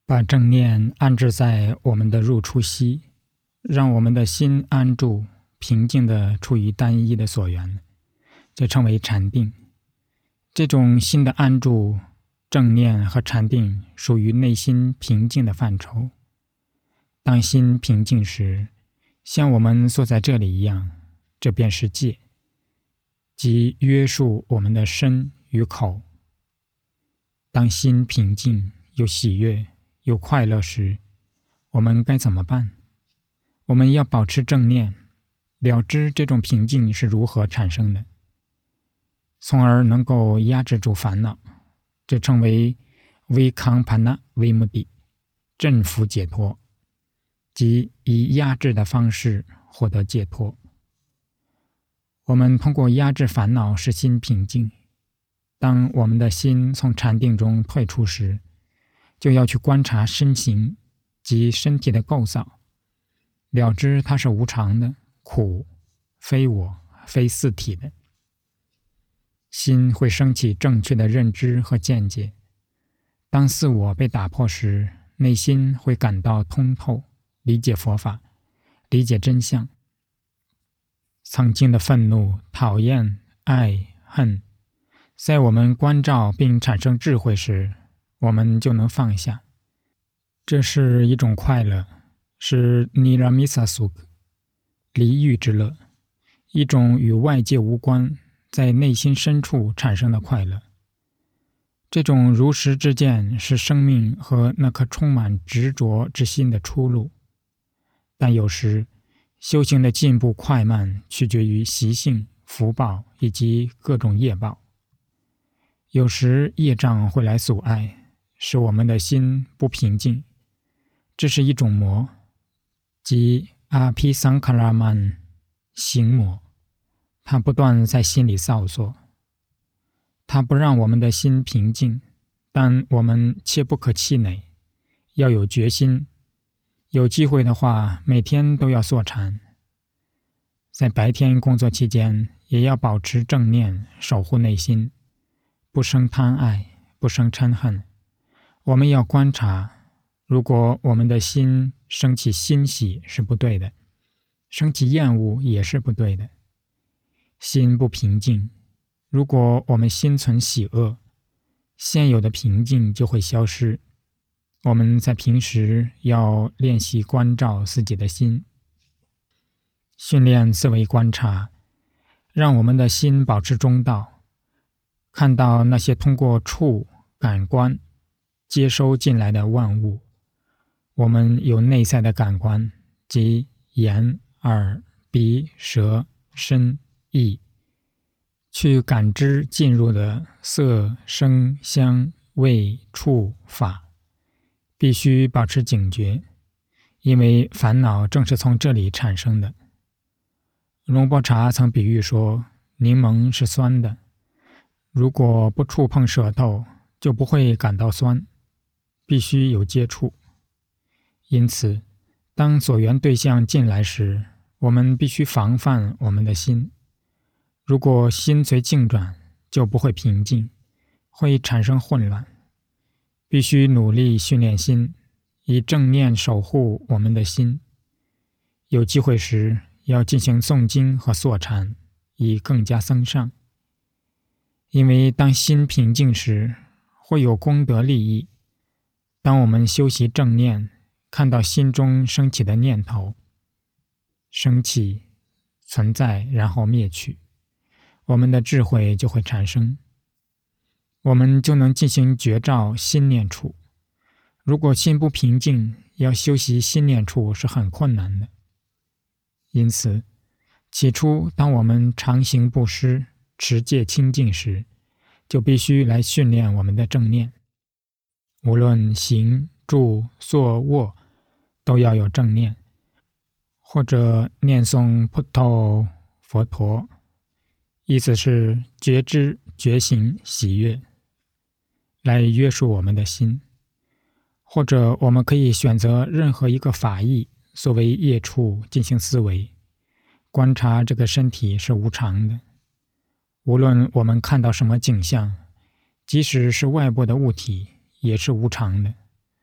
把正念安置在我们的入出息，让我们的心安住，平静地处于单一的所缘，这称为禅定。这种心的安住、正念和禅定属于内心平静的范畴。当心平静时，像我们坐在这里一样，这便是戒，即约束我们的身与口。当心平静又喜悦又快乐时，我们该怎么办？我们要保持正念，了知这种平静是如何产生的，从而能够压制住烦恼，这称为Vikampanna Vimutti， 镇伏解脱，即以压制的方式获得解脱。我们通过压制烦恼使心平静。当我们的心从禅定中退出时，就要去观察身形及身体的构造，了知它是无常的、苦、非我、非四体的。心会升起正确的认知和见解。当自我被打破时，内心会感到通透，理解佛法，理解真相。曾经的愤怒、讨厌、爱、恨，在我们关照并产生智慧时，我们就能放下。这是一种快乐，是 Niramisa Sukha， 离欲之乐，一种与外界无关，在内心深处产生的快乐。这种如实之见是生命和那颗充满执着之心的出路。但有时修行的进步快慢取决于习性、福报以及各种业报。有时业障会来阻碍，使我们的心不平静，这是一种魔，即Apisankharaman 行魔，它不断在心里造作，它不让我们的心平静。但我们切不可气馁，要有决心。有机会的话，每天都要坐禅。在白天工作期间，也要保持正念，守护内心，不生贪爱，不生嗔恨。我们要观察，如果我们的心升起欣喜是不对的，升起厌恶也是不对的。心不平静，如果我们心存喜恶，现有的平静就会消失。我们在平时要练习关照自己的心，训练思维观察，让我们的心保持中道，看到那些通过触、感官接收进来的万物。我们有内在的感官，即眼、耳、鼻、舌、身、意，去感知进入的色、声、香、味、触、法。必须保持警觉，因为烦恼正是从这里产生的。龙波查曾比喻说，柠檬是酸的，如果不触碰舌头，就不会感到酸，必须有接触。因此，当所缘对象进来时，我们必须防范我们的心。如果心随境转，就不会平静，会产生混乱。必须努力训练心，以正念守护我们的心。有机会时，要进行诵经和坐禅，以更加增上。因为当心平静时，会有功德利益。当我们修习正念，看到心中升起的念头，升起、存在，然后灭去，我们的智慧就会产生。我们就能进行觉照心念处。如果心不平静，要修习心念处是很困难的。因此，起初当我们常行布施、持戒清净时，就必须来训练我们的正念。无论行、住、坐、卧，都要有正念，或者念诵普陀佛陀，意思是觉知、觉醒、喜悦，来约束我们的心。或者我们可以选择任何一个法义作为业处进行思维，观察这个身体是无常的。无论我们看到什么景象，即使是外部的物体，也是无常的。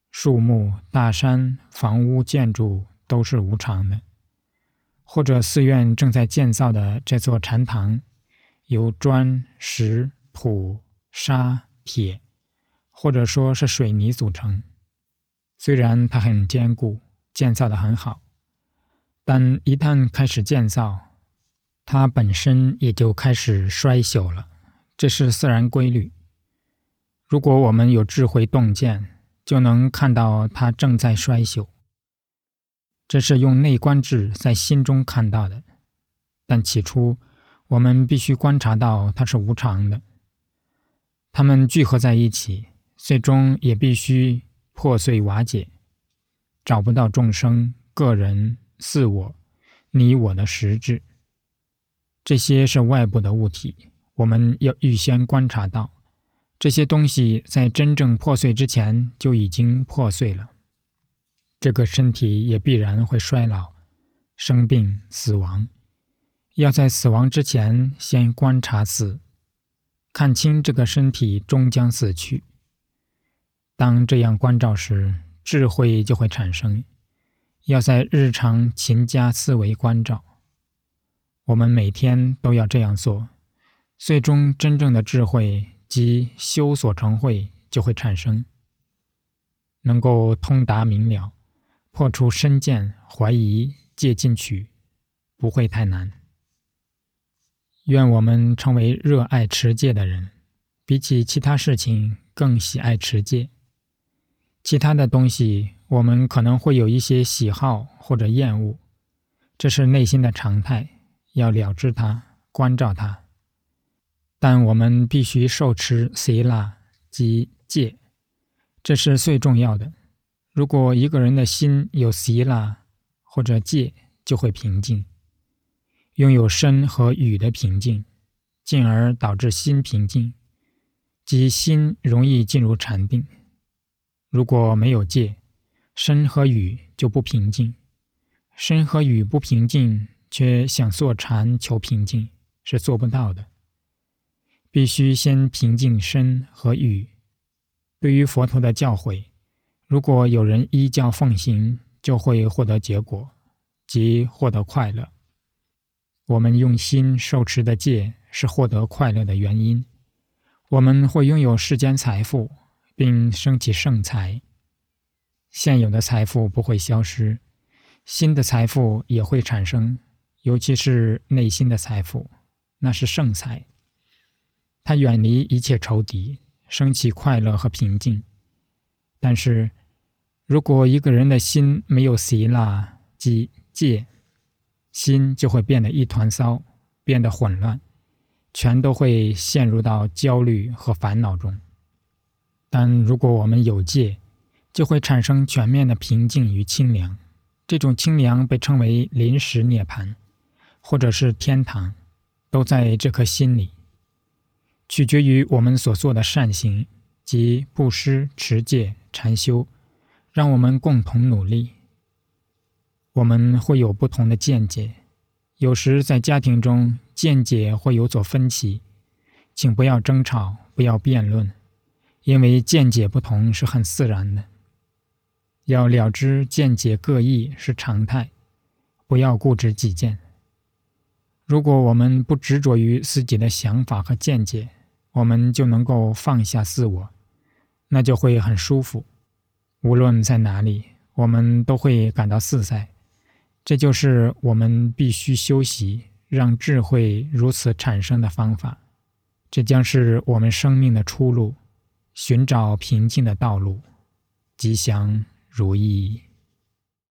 树木、大山、房屋、建筑都是无常的，或者寺院正在建造的这座禅堂，由砖、石、土、沙、铁，或者说是水泥组成。虽然它很坚固，建造得很好，但一旦开始建造，它本身也就开始衰朽了，这是自然规律。如果我们有智慧洞见，就能看到它正在衰朽。这是用内观智在心中看到的，但起初我们必须观察到它是无常的。它们聚合在一起，最终也必须破碎瓦解，找不到众生、个人、自我、你我的实质。这些是外部的物体，我们要预先观察到，这些东西在真正破碎之前就已经破碎了。这个身体也必然会衰老、生病、死亡。要在死亡之前先观察死，看清这个身体终将死去。当这样关照时，智慧就会产生。要在日常勤加思维关照，我们每天都要这样做，最终真正的智慧即修所成慧就会产生，能够通达明了，破除身见、怀疑、戒进取，不会太难。愿我们成为热爱持戒的人，比起其他事情更喜爱持戒。其他的东西我们可能会有一些喜好或者厌恶，这是内心的常态，要了知它，关照它。但我们必须受持sila即戒，这是最重要的。如果一个人的心有sila或者戒，就会平静，拥有身和语的平静，进而导致心平静，即心容易进入禅定。如果没有戒，身和语就不平静，身和语不平静，却想坐禅求平静，是做不到的。必须先平静身和语。对于佛陀的教诲，如果有人依教奉行，就会获得结果，即获得快乐。我们用心受持的戒是获得快乐的原因。我们会拥有世间财富，并升起圣财。现有的财富不会消失，新的财富也会产生，尤其是内心的财富，那是圣财。它远离一切仇敌，升起快乐和平静。但是，如果一个人的心没有sila即戒，心就会变得一团糟，变得混乱，全都会陷入到焦虑和烦恼中。但如果我们有戒，就会产生全面的平静与清凉。这种清凉被称为临时涅槃，或者是天堂，都在这颗心里。取决于我们所做的善行，即布施、持戒、禅修，让我们共同努力。我们会有不同的见解，有时在家庭中见解会有所分歧，请不要争吵，不要辩论，因为见解不同是很自然的。要了知见解各异是常态，不要固执己见。如果我们不执着于自己的想法和见解，我们就能够放下自我，那就会很舒服。无论在哪里，我们都会感到自在。这就是我们必须修习，让智慧如此产生的方法。这将是我们生命的出路，寻找平静的道路。吉祥如意。